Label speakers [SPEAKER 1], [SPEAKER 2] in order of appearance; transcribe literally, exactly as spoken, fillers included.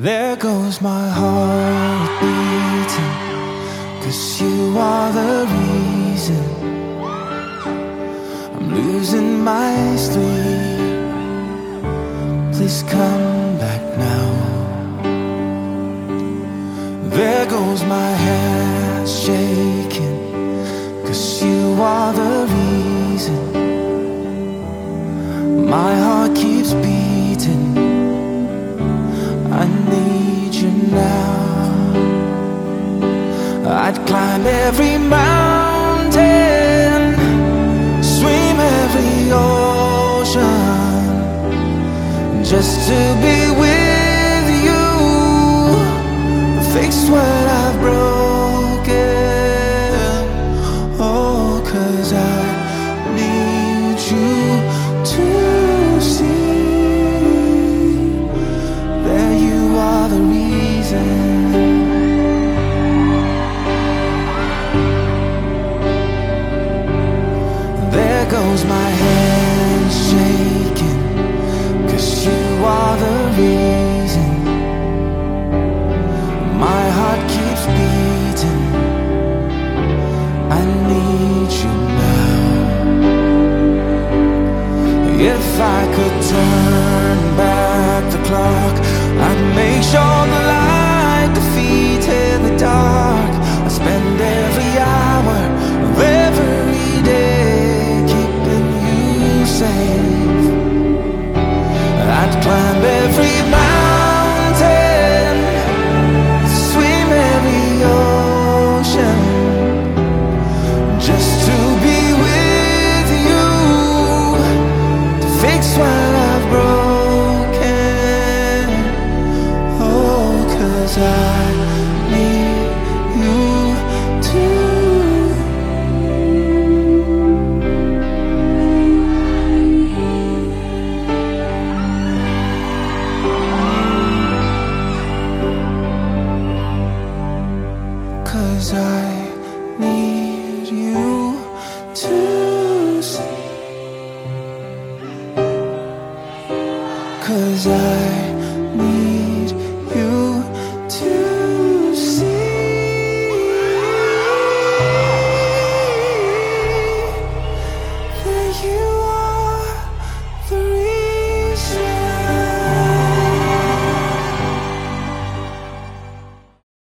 [SPEAKER 1] There goes my heart beating, 'cause you are the reason I'm losing my sleep. Please come back now. There goes my hands shaking, 'cause you are the reason my heart keeps beating. I need you now. I'd climb every mountain, swim every ocean, just to be with you, fix what I've broken. Oh, 'cause I need you to see that you are the reason. There goes my hand shaking, 'cause you are the reason my heart keeps beating. I need you now. If I could turn back the clock, I'd make sure the light defeated the dark. I spend every hour of every day keeping you safe. I'd climb every mountain, swim every ocean, just to be with you, to fix what I've broken. Oh, 'cause I need you to. 'Cause I need you to see. 'Cause I